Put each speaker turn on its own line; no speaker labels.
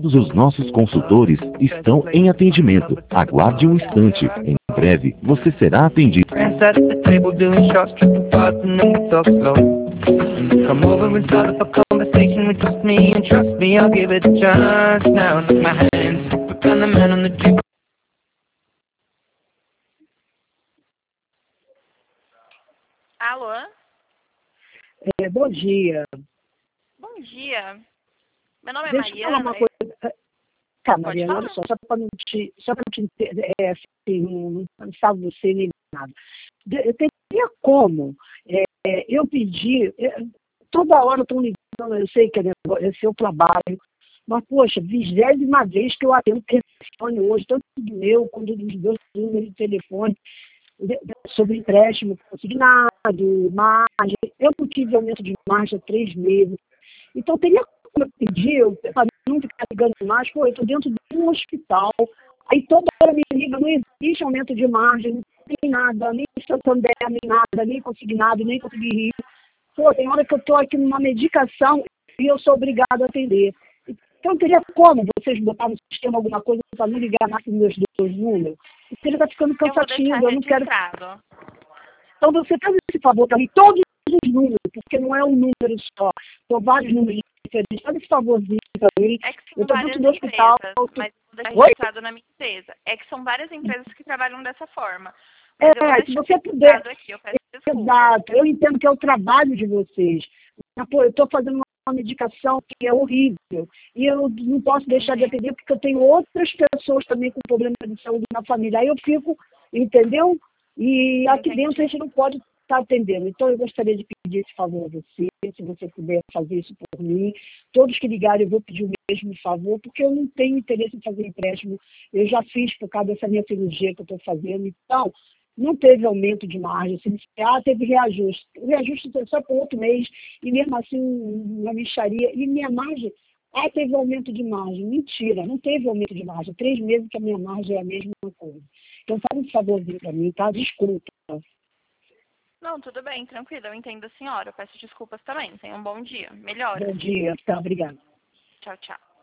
Todos os nossos consultores estão em atendimento. Aguarde um instante. Em breve, você será atendido. Come over and start up a conversation with just me, and trust me, I'll give it a chance. Now, take my hand, put on the man on the table.
Alô?
Bom dia.
Bom dia. Meu nome é
Deixa eu falar
Mariana.
uma coisa. Tá,
Pode
Mariana,
falar?
olha só para não te assim, não salvo você nem nada. Eu teria como eu pedir, toda hora estão ligando, eu sei que é seu trabalho, mas, poxa, 20ª vez que eu atendo telefone hoje, tanto do meu quanto dos meus números de telefone, sobre empréstimo consignado, margem. Eu não tive aumento de margem há 3 meses. Então, teria como eu pedir, para não ficar ligando mais, eu estou dentro de um hospital, aí toda hora me liga, não existe aumento de margem, não tem nada, nem Santander, nem nada, nem consignado, nem consegui rir. Tem hora que eu estou aqui numa medicação e eu sou obrigada a atender. Então, teria como vocês botar no sistema alguma coisa para não ligar mais nos meus 2 números? Porque ele está ficando cansativo, eu não quero... Então, você faz esse favor para mim, todos os números, porque não é um número só, são vários números diferentes. Faz esse favorzinho para mim.
É que
Eu
são
estou dentro
várias
do hospital.
empresas, mas eu vou deixar
Oi?
registrado na minha empresa. É que são várias empresas que trabalham dessa forma. Mas eu vou
Se
deixar
você puder...
registrado aqui, eu peço desculpa.
Exato, eu entendo que é o trabalho de vocês. Mas, eu estou fazendo uma medicação que é horrível. E eu não posso deixar de atender porque eu tenho outras pessoas também com problema de saúde na família. Aí eu fico, entendeu? E aqui dentro a gente não pode estar atendendo. Então eu gostaria de pedir esse favor a você, se você puder fazer isso por mim. Todos que ligarem eu vou pedir o mesmo favor, porque eu não tenho interesse em fazer empréstimo. Eu já fiz por causa dessa minha cirurgia que eu estou fazendo. Então, não teve aumento de margem, teve reajuste. O reajuste foi só para outro mês, e mesmo assim uma mixaria. E minha margem, teve aumento de margem. Mentira, não teve aumento de margem. 3 meses que a minha margem é a mesma coisa. Então faz um favorzinho para mim, tá? Desculpa.
Não, tudo bem, tranquilo, eu entendo a senhora. Eu peço desculpas também. Tenha um bom dia. Melhora.
Bom dia, tá? Obrigada.
Tchau, tchau.